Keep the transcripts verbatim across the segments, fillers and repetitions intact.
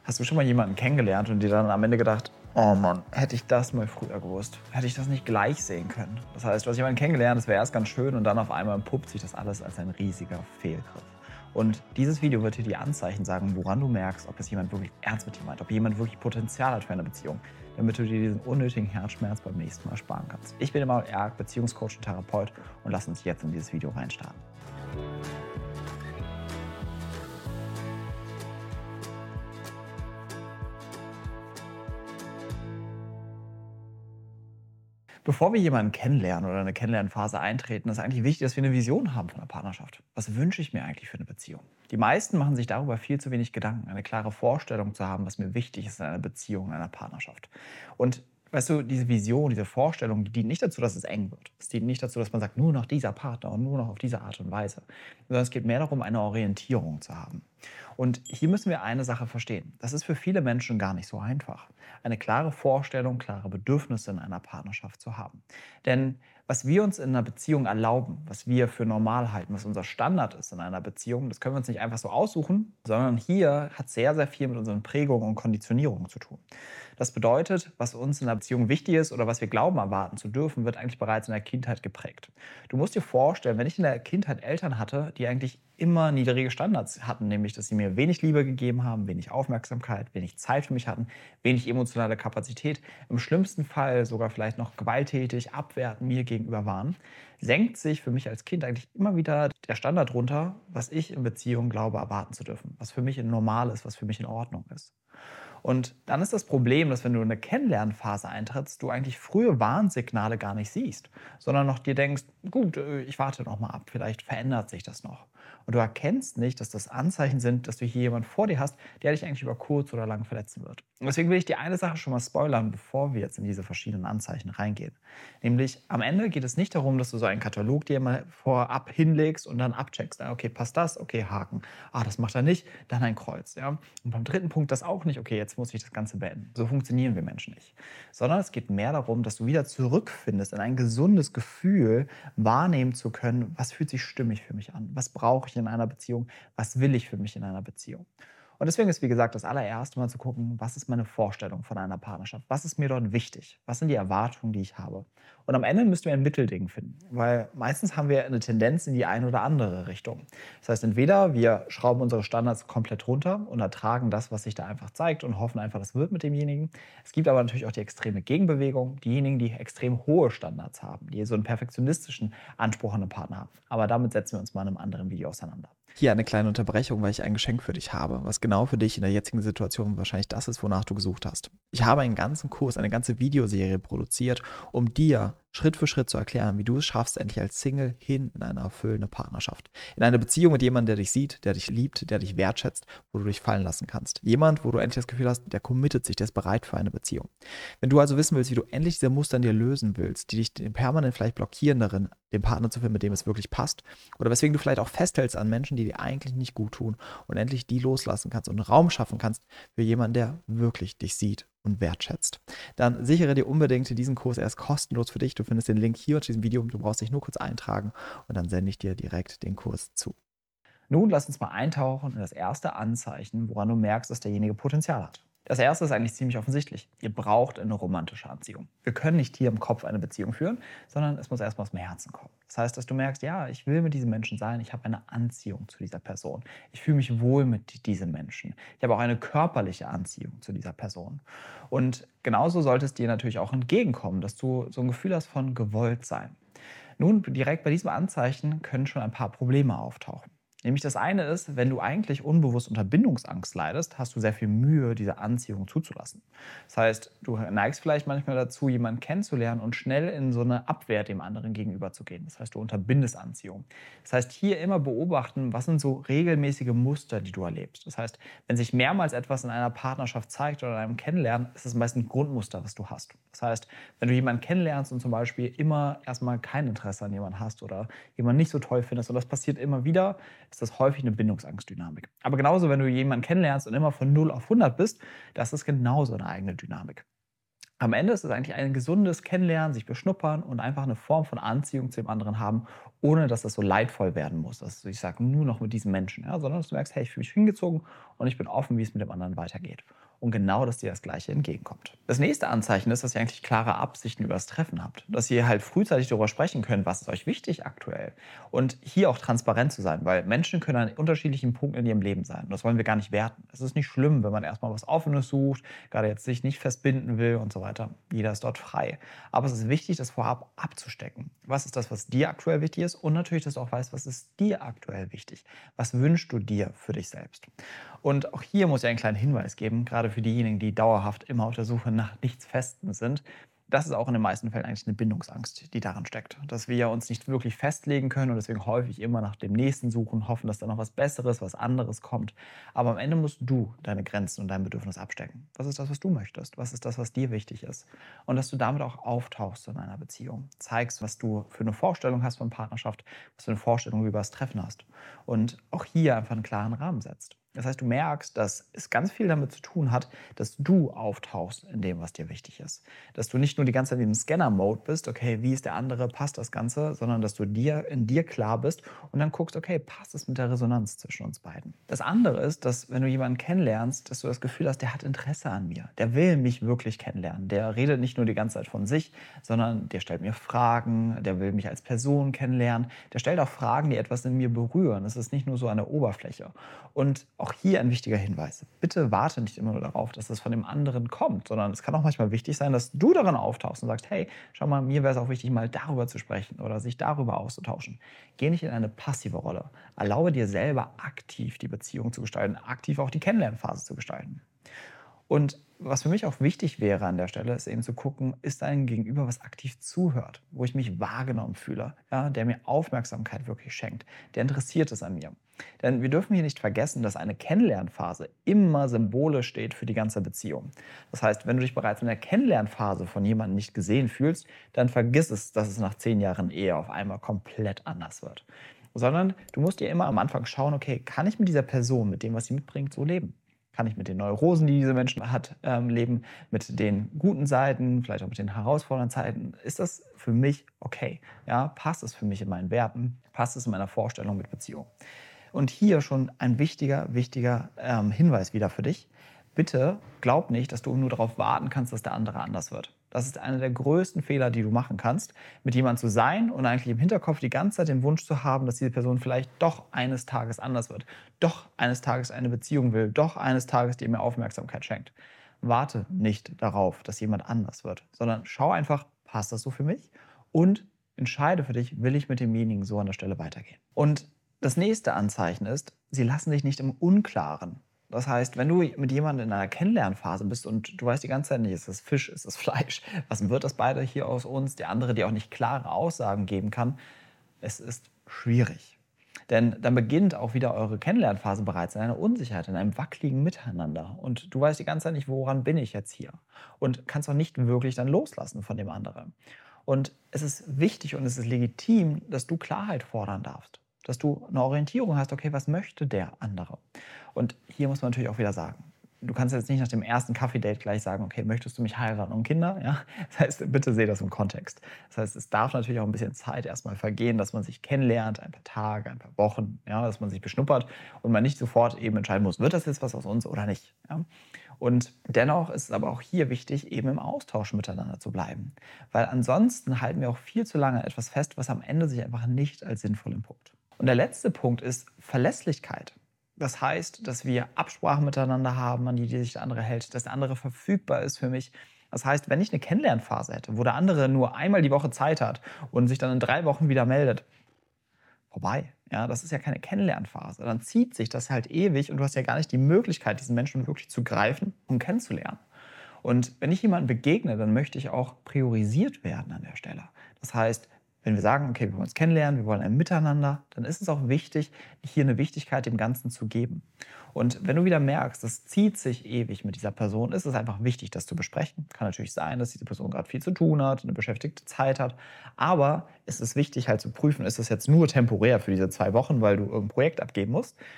Hast du schon mal jemanden kennengelernt und dir dann am Ende gedacht, oh Mann, hätte ich das mal früher gewusst, hätte ich das nicht gleich sehen können? Das heißt, du hast jemanden kennengelernt, das wäre erst ganz schön und dann auf einmal entpuppt sich das alles als ein riesiger Fehlgriff. Und dieses Video wird dir die Anzeichen sagen, woran du merkst, ob es jemand wirklich ernst mit dir meint, ob jemand wirklich Potenzial hat für eine Beziehung, damit du dir diesen unnötigen Herzschmerz beim nächsten Mal sparen kannst. Ich bin Emanuel Erk, Beziehungscoach und Therapeut, und lass uns jetzt in dieses Video reinstarten. Bevor wir jemanden kennenlernen oder eine Kennenlernphase eintreten, ist eigentlich wichtig, dass wir eine Vision haben von einer Partnerschaft. Was wünsche ich mir eigentlich für eine Beziehung? Die meisten machen sich darüber viel zu wenig Gedanken, eine klare Vorstellung zu haben, was mir wichtig ist in einer Beziehung, in einer Partnerschaft. Und weißt du, diese Vision, diese Vorstellung, die dient nicht dazu, dass es eng wird. Es dient nicht dazu, dass man sagt, nur noch dieser Partner und nur noch auf diese Art und Weise. Sondern es geht mehr darum, eine Orientierung zu haben. Und hier müssen wir eine Sache verstehen. Das ist für viele Menschen gar nicht so einfach, eine klare Vorstellung, klare Bedürfnisse in einer Partnerschaft zu haben. Denn was wir uns in einer Beziehung erlauben, was wir für normal halten, was unser Standard ist in einer Beziehung, das können wir uns nicht einfach so aussuchen, sondern hier hat sehr, sehr viel mit unseren Prägungen und Konditionierungen zu tun. Das bedeutet, was uns in einer Beziehung wichtig ist oder was wir glauben erwarten zu dürfen, wird eigentlich bereits in der Kindheit geprägt. Du musst dir vorstellen, wenn ich in der Kindheit Eltern hatte, die eigentlich immer niedrige Standards hatten, nämlich dass sie mir wenig Liebe gegeben haben, wenig Aufmerksamkeit, wenig Zeit für mich hatten, wenig emotionale Kapazität, im schlimmsten Fall sogar vielleicht noch gewalttätig, abwertend mir gegenüber waren, senkt sich für mich als Kind eigentlich immer wieder der Standard runter, was ich in Beziehungen glaube erwarten zu dürfen, was für mich normal ist, was für mich in Ordnung ist. Und dann ist das Problem, dass wenn du in eine Kennenlernphase eintrittst, du eigentlich frühe Warnsignale gar nicht siehst, sondern noch dir denkst, gut, äh, ich warte noch mal ab, vielleicht verändert sich das noch. Und du erkennst nicht, dass das Anzeichen sind, dass du hier jemanden vor dir hast, der dich eigentlich über kurz oder lang verletzen wird. Und deswegen will ich dir eine Sache schon mal spoilern, bevor wir jetzt in diese verschiedenen Anzeichen reingehen. Nämlich, am Ende geht es nicht darum, dass du so einen Katalog dir mal vorab hinlegst und dann abcheckst. Ah, okay, passt das? Okay, Haken. Ah, das macht er nicht, dann ein Kreuz. Ja? Und beim dritten Punkt das auch nicht. Okay, jetzt muss ich das Ganze beenden. So funktionieren wir Menschen nicht. Sondern es geht mehr darum, dass du wieder zurückfindest in ein gesundes Gefühl, wahrnehmen zu können, was fühlt sich stimmig für mich an? Was brauche ich in einer Beziehung? Was will ich für mich in einer Beziehung? Und deswegen ist, wie gesagt, das allererste Mal zu gucken, was ist meine Vorstellung von einer Partnerschaft? Was ist mir dort wichtig? Was sind die Erwartungen, die ich habe? Und am Ende müssen wir ein Mittelding finden, weil meistens haben wir eine Tendenz in die eine oder andere Richtung. Das heißt, entweder wir schrauben unsere Standards komplett runter und ertragen das, was sich da einfach zeigt und hoffen einfach, das wird mit demjenigen. Es gibt aber natürlich auch die extreme Gegenbewegung, diejenigen, die extrem hohe Standards haben, die so einen perfektionistischen Anspruch an einen Partner haben. Aber damit setzen wir uns mal in einem anderen Video auseinander. Hier eine kleine Unterbrechung, weil ich ein Geschenk für dich habe, was genau für dich in der jetzigen Situation wahrscheinlich das ist, wonach du gesucht hast. Ich habe einen ganzen Kurs, eine ganze Videoserie produziert, um dir Schritt für Schritt zu erklären, wie du es schaffst, endlich als Single hin in eine erfüllende Partnerschaft. In eine Beziehung mit jemandem, der dich sieht, der dich liebt, der dich wertschätzt, wo du dich fallen lassen kannst. Jemand, wo du endlich das Gefühl hast, der committet sich, der ist bereit für eine Beziehung. Wenn du also wissen willst, wie du endlich diese Muster in dir lösen willst, die dich permanent vielleicht blockieren darin, den Partner zu finden, mit dem es wirklich passt, oder weswegen du vielleicht auch festhältst an Menschen, die dir eigentlich nicht gut tun und endlich die loslassen kannst und Raum schaffen kannst für jemanden, der wirklich dich sieht und wertschätzt, dann sichere dir unbedingt diesen Kurs. Er ist kostenlos für dich. Du findest den Link hier unter diesem Video. Du brauchst dich nur kurz eintragen und dann sende ich dir direkt den Kurs zu. Nun lass uns mal eintauchen in das erste Anzeichen, woran du merkst, dass derjenige Potenzial hat. Das erste ist eigentlich ziemlich offensichtlich. Ihr braucht eine romantische Anziehung. Wir können nicht hier im Kopf eine Beziehung führen, sondern es muss erstmal aus dem Herzen kommen. Das heißt, dass du merkst, ja, ich will mit diesem Menschen sein, ich habe eine Anziehung zu dieser Person. Ich fühle mich wohl mit diesem Menschen. Ich habe auch eine körperliche Anziehung zu dieser Person. Und genauso sollte es dir natürlich auch entgegenkommen, dass du so ein Gefühl hast von gewollt sein. Nun, direkt bei diesem Anzeichen können schon ein paar Probleme auftauchen. Nämlich das eine ist, wenn du eigentlich unbewusst unter Bindungsangst leidest, hast du sehr viel Mühe, diese Anziehung zuzulassen. Das heißt, du neigst vielleicht manchmal dazu, jemanden kennenzulernen und schnell in so eine Abwehr dem anderen gegenüber zu gehen. Das heißt, du unterbindest Anziehung. Das heißt, hier immer beobachten, was sind so regelmäßige Muster, die du erlebst. Das heißt, wenn sich mehrmals etwas in einer Partnerschaft zeigt oder in einem Kennenlernen, ist es meist ein Grundmuster, was du hast. Das heißt, wenn du jemanden kennenlernst und zum Beispiel immer erstmal kein Interesse an jemandem hast oder jemanden nicht so toll findest und das passiert immer wieder, ist das häufig eine Bindungsangstdynamik. Aber genauso, wenn du jemanden kennenlernst und immer von null auf hundert bist, das ist genauso eine eigene Dynamik. Am Ende ist es eigentlich ein gesundes Kennenlernen, sich beschnuppern und einfach eine Form von Anziehung zu dem anderen haben, ohne dass das so leidvoll werden muss. Dass du, ich sage, nur noch mit diesem Menschen, ja, sondern dass du merkst, hey, ich fühle mich hingezogen und ich bin offen, wie es mit dem anderen weitergeht. Und genau, dass dir das Gleiche entgegenkommt. Das nächste Anzeichen ist, dass ihr eigentlich klare Absichten über das Treffen habt. Dass ihr halt frühzeitig darüber sprechen könnt, was ist euch wichtig aktuell. Und hier auch transparent zu sein, weil Menschen können an unterschiedlichen Punkten in ihrem Leben sein. Und das wollen wir gar nicht werten. Es ist nicht schlimm, wenn man erstmal was Offenes sucht, gerade jetzt sich nicht festbinden will und so weiter. Jeder ist dort frei. Aber es ist wichtig, das vorab abzustecken. Was ist das, was dir aktuell wichtig ist? Und natürlich, dass du auch weißt, was ist dir aktuell wichtig? Was wünschst du dir für dich selbst? Und auch hier muss ich einen kleinen Hinweis geben, gerade für diejenigen, die dauerhaft immer auf der Suche nach nichts Festem sind. Das ist auch in den meisten Fällen eigentlich eine Bindungsangst, die daran steckt. Dass wir uns nicht wirklich festlegen können und deswegen häufig immer nach dem Nächsten suchen, hoffen, dass da noch was Besseres, was anderes kommt. Aber am Ende musst du deine Grenzen und dein Bedürfnis abstecken. Was ist das, was du möchtest? Was ist das, was dir wichtig ist? Und dass du damit auch auftauchst in einer Beziehung. Zeigst, was du für eine Vorstellung hast von Partnerschaft, was für eine Vorstellung über das Treffen hast. Und auch hier einfach einen klaren Rahmen setzt. Das heißt, du merkst, dass es ganz viel damit zu tun hat, dass du auftauchst in dem, was dir wichtig ist. Dass du nicht nur die ganze Zeit in dem Scanner-Mode bist, okay, wie ist der andere, passt das Ganze, sondern dass du dir in dir klar bist und dann guckst, okay, passt es mit der Resonanz zwischen uns beiden. Das andere ist, dass wenn du jemanden kennenlernst, dass du das Gefühl hast, der hat Interesse an mir, der will mich wirklich kennenlernen. Der redet nicht nur die ganze Zeit von sich, sondern der stellt mir Fragen, der will mich als Person kennenlernen, der stellt auch Fragen, die etwas in mir berühren. Es ist nicht nur so eine Oberfläche. Und auch hier ein wichtiger Hinweis. Bitte warte nicht immer nur darauf, dass es von dem anderen kommt, sondern es kann auch manchmal wichtig sein, dass du daran auftauchst und sagst, hey, schau mal, mir wäre es auch wichtig, mal darüber zu sprechen oder sich darüber auszutauschen. Geh nicht in eine passive Rolle. Erlaube dir selber aktiv die Beziehung zu gestalten, aktiv auch die Kennenlernphase zu gestalten. Und was für mich auch wichtig wäre an der Stelle, ist eben zu gucken, ist ein Gegenüber, was aktiv zuhört, wo ich mich wahrgenommen fühle, ja, der mir Aufmerksamkeit wirklich schenkt, der interessiert ist an mir. Denn wir dürfen hier nicht vergessen, dass eine Kennenlernphase immer symbolisch steht für die ganze Beziehung. Das heißt, wenn du dich bereits in der Kennenlernphase von jemandem nicht gesehen fühlst, dann vergiss es, dass es nach zehn Jahren Ehe auf einmal komplett anders wird. Sondern du musst dir immer am Anfang schauen, okay, kann ich mit dieser Person, mit dem, was sie mitbringt, so leben? Kann ich mit den Neurosen, die diese Menschen hat, ähm, leben, mit den guten Seiten, vielleicht auch mit den herausfordernden Zeiten? Ist das für mich okay? Ja, passt es für mich in meinen Werten? Passt es in meiner Vorstellung mit Beziehung? Und hier schon ein wichtiger, wichtiger ähm, Hinweis wieder für dich. Bitte glaub nicht, dass du nur darauf warten kannst, dass der andere anders wird. Das ist einer der größten Fehler, die du machen kannst, mit jemandem zu sein und eigentlich im Hinterkopf die ganze Zeit den Wunsch zu haben, dass diese Person vielleicht doch eines Tages anders wird, doch eines Tages eine Beziehung will, doch eines Tages dir mehr Aufmerksamkeit schenkt. Warte nicht darauf, dass jemand anders wird, sondern schau einfach, passt das so für mich? Und entscheide für dich, will ich mit demjenigen so an der Stelle weitergehen? Und das nächste Anzeichen ist, sie lassen dich nicht im Unklaren. Das heißt, wenn du mit jemandem in einer Kennenlernphase bist und du weißt die ganze Zeit nicht, ist das Fisch, ist das Fleisch, was wird das beide hier aus uns, der andere dir auch nicht klare Aussagen geben kann, es ist schwierig. Denn dann beginnt auch wieder eure Kennenlernphase bereits in einer Unsicherheit, in einem wackeligen Miteinander. Und du weißt die ganze Zeit nicht, woran bin ich jetzt hier? Und kannst auch nicht wirklich dann loslassen von dem anderen. Und es ist wichtig und es ist legitim, dass du Klarheit fordern darfst. Dass du eine Orientierung hast, okay, was möchte der andere? Und hier muss man natürlich auch wieder sagen, du kannst jetzt nicht nach dem ersten Kaffee-Date gleich sagen, okay, möchtest du mich heiraten und Kinder? Ja? Das heißt, bitte sehe das im Kontext. Das heißt, es darf natürlich auch ein bisschen Zeit erstmal vergehen, dass man sich kennenlernt, ein paar Tage, ein paar Wochen, ja, dass man sich beschnuppert und man nicht sofort eben entscheiden muss, wird das jetzt was aus uns oder nicht. Ja? Und dennoch ist es aber auch hier wichtig, eben im Austausch miteinander zu bleiben. Weil ansonsten halten wir auch viel zu lange etwas fest, was am Ende sich einfach nicht als sinnvoll entpuppt. Und der letzte Punkt ist Verlässlichkeit. Das heißt, dass wir Absprachen miteinander haben, an die, die sich der andere hält, dass der andere verfügbar ist für mich. Das heißt, wenn ich eine Kennenlernphase hätte, wo der andere nur einmal die Woche Zeit hat und sich dann in drei Wochen wieder meldet, vorbei. Ja, das ist ja keine Kennenlernphase. Dann zieht sich das halt ewig und du hast ja gar nicht die Möglichkeit, diesen Menschen wirklich zu greifen und kennenzulernen. Und wenn ich jemandem begegne, dann möchte ich auch priorisiert werden an der Stelle. Das heißt, wenn wir sagen, okay, wir wollen uns kennenlernen, wir wollen ein Miteinander, dann ist es auch wichtig, hier eine Wichtigkeit dem Ganzen zu geben. Und wenn du wieder merkst, das zieht sich ewig mit dieser Person, ist es einfach wichtig, das zu besprechen. Kann natürlich sein, dass diese Person gerade viel zu tun hat, eine beschäftigte Zeit hat. Aber es ist wichtig, halt zu prüfen, ist das jetzt nur temporär für diese zwei Wochen, weil du irgendein Projekt abgeben musst?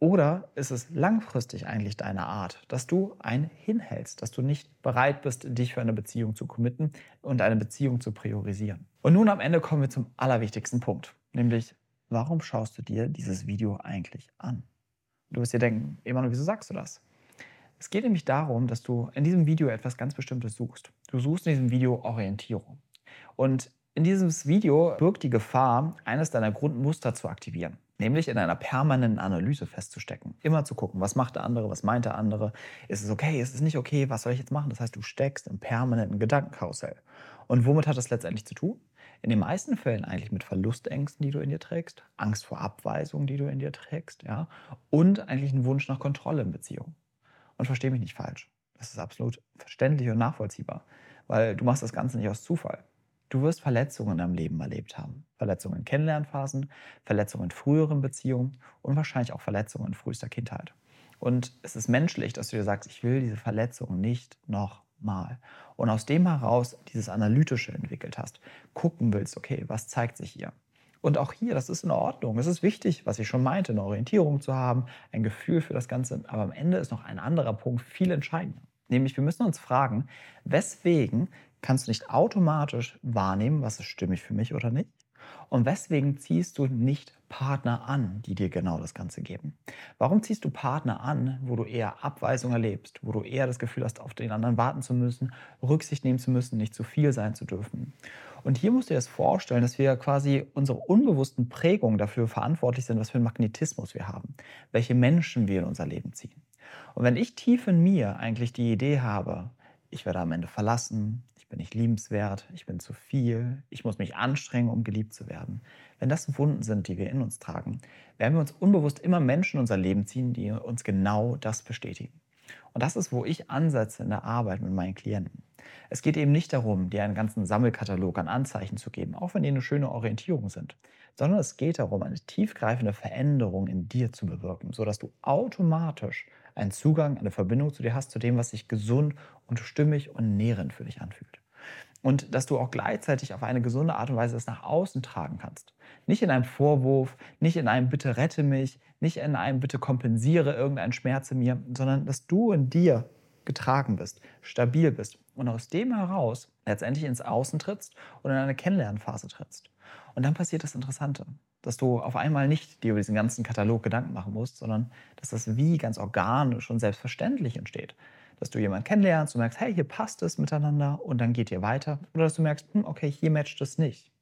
Oder ist es langfristig eigentlich deine Art, dass du einen hinhältst, dass du nicht bereit bist, dich für eine Beziehung zu committen und eine Beziehung zu priorisieren? Und nun am Ende kommen wir zum allerwichtigsten Punkt, nämlich, warum schaust du dir dieses Video eigentlich an? Du wirst dir denken, Emanuel, wieso sagst du das? Es geht nämlich darum, dass du in diesem Video etwas ganz Bestimmtes suchst. Du suchst in diesem Video Orientierung. Und in diesem Video birgt die Gefahr, eines deiner Grundmuster zu aktivieren. Nämlich in einer permanenten Analyse festzustecken. Immer zu gucken, was macht der andere, was meint der andere, ist es okay, ist es nicht okay, was soll ich jetzt machen? Das heißt, du steckst im permanenten Gedankenkarussell. Und womit hat das letztendlich zu tun? In den meisten Fällen eigentlich mit Verlustängsten, die du in dir trägst, Angst vor Abweisung, die du in dir trägst, ja, und eigentlich einen Wunsch nach Kontrolle in Beziehungen. Und verstehe mich nicht falsch. Das ist absolut verständlich und nachvollziehbar, weil du machst das Ganze nicht aus Zufall. Du wirst Verletzungen in deinem Leben erlebt haben. Verletzungen in Kennenlernphasen, Verletzungen in früheren Beziehungen und wahrscheinlich auch Verletzungen in frühester Kindheit. Und es ist menschlich, dass du dir sagst, ich will diese Verletzungen nicht nochmal. Und aus dem heraus dieses Analytische entwickelt hast, gucken willst, okay, was zeigt sich hier? Und auch hier, das ist in Ordnung. Es ist wichtig, was ich schon meinte, eine Orientierung zu haben, ein Gefühl für das Ganze. Aber am Ende ist noch ein anderer Punkt viel entscheidender. Nämlich, wir müssen uns fragen, weswegen kannst du nicht automatisch wahrnehmen, was ist stimmig für mich oder nicht? Und weswegen ziehst du nicht Partner an, die dir genau das Ganze geben? Warum ziehst du Partner an, wo du eher Abweisung erlebst, wo du eher das Gefühl hast, auf den anderen warten zu müssen, Rücksicht nehmen zu müssen, nicht zu viel sein zu dürfen? Und hier musst du dir das vorstellen, dass wir quasi unsere unbewussten Prägungen dafür verantwortlich sind, was für einen Magnetismus wir haben, welche Menschen wir in unser Leben ziehen. Und wenn ich tief in mir eigentlich die Idee habe, ich werde am Ende verlassen, ich bin nicht liebenswert, ich bin zu viel, ich muss mich anstrengen, um geliebt zu werden. Wenn das Wunden sind, die wir in uns tragen, werden wir uns unbewusst immer Menschen in unser Leben ziehen, die uns genau das bestätigen. Und das ist, wo ich ansetze in der Arbeit mit meinen Klienten. Es geht eben nicht darum, dir einen ganzen Sammelkatalog an Anzeichen zu geben, auch wenn die eine schöne Orientierung sind, sondern es geht darum, eine tiefgreifende Veränderung in dir zu bewirken, sodass du automatisch einen Zugang, eine Verbindung zu dir hast, zu dem, was sich gesund und stimmig und nährend für dich anfühlt. Und dass du auch gleichzeitig auf eine gesunde Art und Weise das nach außen tragen kannst. Nicht in einem Vorwurf, nicht in einem Bitte rette mich, nicht in einem Bitte kompensiere irgendeinen Schmerz in mir, sondern dass du in dir getragen bist, stabil bist und aus dem heraus letztendlich ins Außen trittst und in eine Kennenlernphase trittst. Und dann passiert das Interessante, dass du auf einmal nicht dir über diesen ganzen Katalog Gedanken machen musst, sondern dass das wie ganz organisch und selbstverständlich entsteht. Dass du jemanden kennenlernst und merkst, hey, hier passt es miteinander und dann geht ihr weiter. Oder dass du merkst, hm, okay, hier matcht es nicht.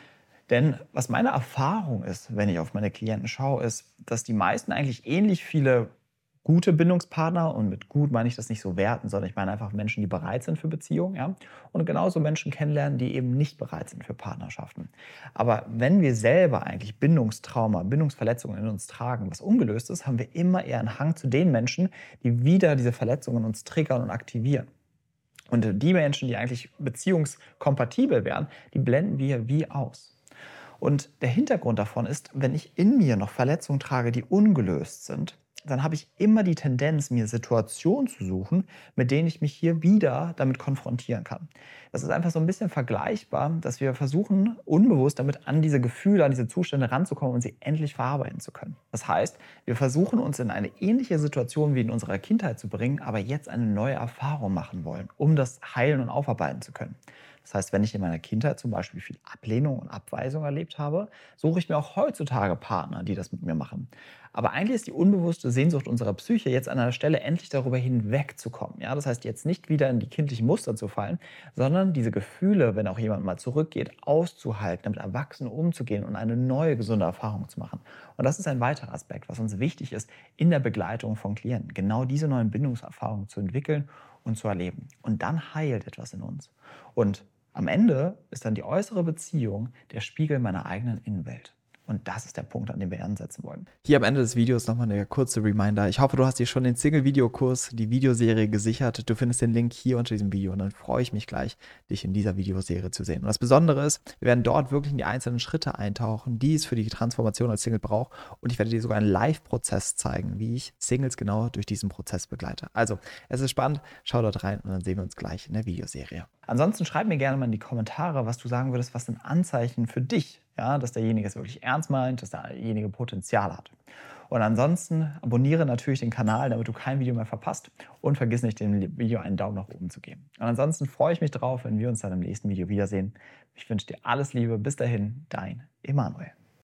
Denn was meine Erfahrung ist, wenn ich auf meine Klienten schaue, ist, dass die meisten eigentlich ähnlich viele gute Bindungspartner, und mit gut meine ich das nicht so werten, sondern ich meine einfach Menschen, die bereit sind für Beziehungen, ja, und genauso Menschen kennenlernen, die eben nicht bereit sind für Partnerschaften. Aber wenn wir selber eigentlich Bindungstrauma, Bindungsverletzungen in uns tragen, was ungelöst ist, haben wir immer eher einen Hang zu den Menschen, die wieder diese Verletzungen in uns triggern und aktivieren. Und die Menschen, die eigentlich beziehungskompatibel wären, die blenden wir wie aus. Und der Hintergrund davon ist, wenn ich in mir noch Verletzungen trage, die ungelöst sind, dann habe ich immer die Tendenz, mir Situationen zu suchen, mit denen ich mich hier wieder damit konfrontieren kann. Das ist einfach so ein bisschen vergleichbar, dass wir versuchen, unbewusst damit an diese Gefühle, an diese Zustände ranzukommen und sie endlich verarbeiten zu können. Das heißt, wir versuchen uns in eine ähnliche Situation wie in unserer Kindheit zu bringen, aber jetzt eine neue Erfahrung machen wollen, um das heilen und aufarbeiten zu können. Das heißt, wenn ich in meiner Kindheit zum Beispiel viel Ablehnung und Abweisung erlebt habe, suche ich mir auch heutzutage Partner, die das mit mir machen. Aber eigentlich ist die unbewusste Sehnsucht unserer Psyche jetzt an einer Stelle endlich darüber hinwegzukommen. Ja, das heißt, jetzt nicht wieder in die kindlichen Muster zu fallen, sondern diese Gefühle, wenn auch jemand mal zurückgeht, auszuhalten, damit erwachsen umzugehen und eine neue gesunde Erfahrung zu machen. Und das ist ein weiterer Aspekt, was uns wichtig ist in der Begleitung von Klienten. Genau diese neuen Bindungserfahrungen zu entwickeln und zu erleben. Und dann heilt etwas in uns. Und am Ende ist dann die äußere Beziehung der Spiegel meiner eigenen Innenwelt. Und das ist der Punkt, an dem wir ansetzen wollen. Hier am Ende des Videos nochmal eine kurze Reminder. Ich hoffe, du hast dir schon den Single-Videokurs, die Videoserie gesichert. Du findest den Link hier unter diesem Video und dann freue ich mich gleich, dich in dieser Videoserie zu sehen. Und das Besondere ist, wir werden dort wirklich in die einzelnen Schritte eintauchen, die es für die Transformation als Single braucht. Und ich werde dir sogar einen Live-Prozess zeigen, wie ich Singles genau durch diesen Prozess begleite. Also, es ist spannend. Schau dort rein und dann sehen wir uns gleich in der Videoserie. Ansonsten schreib mir gerne mal in die Kommentare, was du sagen würdest, was sind Anzeichen für dich, ja, dass derjenige es wirklich ernst meint, dass derjenige Potenzial hat. Und ansonsten abonniere natürlich den Kanal, damit du kein Video mehr verpasst. Und vergiss nicht, dem Video einen Daumen nach oben zu geben. Und ansonsten freue ich mich drauf, wenn wir uns dann im nächsten Video wiedersehen. Ich wünsche dir alles Liebe. Bis dahin, dein Emanuel.